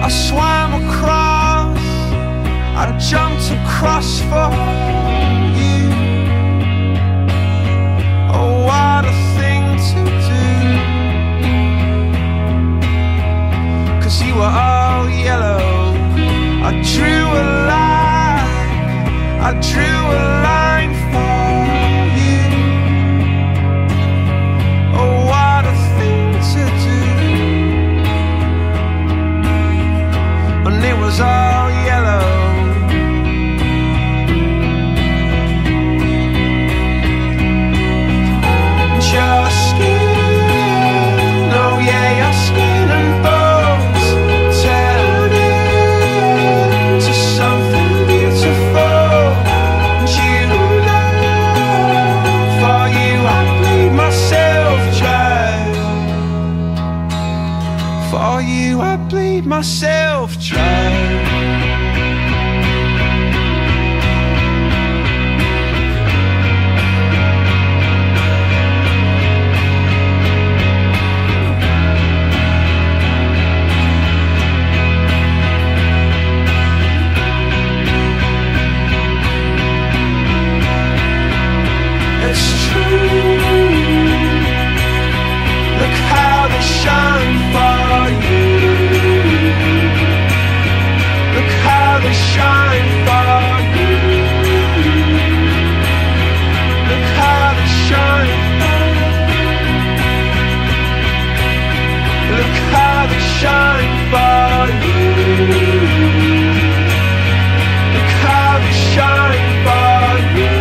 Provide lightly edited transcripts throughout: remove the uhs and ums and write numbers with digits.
swam across, I jumped across for you. Oh, what a thing to do, 'cause you were all yellow. I drew a line, I drew a line for you. Oh, what a thing to do. And it was all yellow. Your skin, oh yeah, your skin and bones turned into something beautiful. And you know, for you I bleed myself dry. For you I bleed myself dry. Shine for you. Look how they shine for you. Look how they shine for you. Look how they shine for you. Look how they shine for you.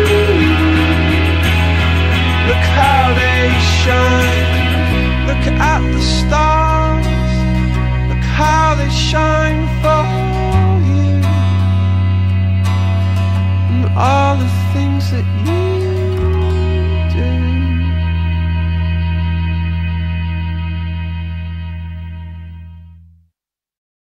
Look how they shine. Look at the stars, look how they shine for you. And all the things that you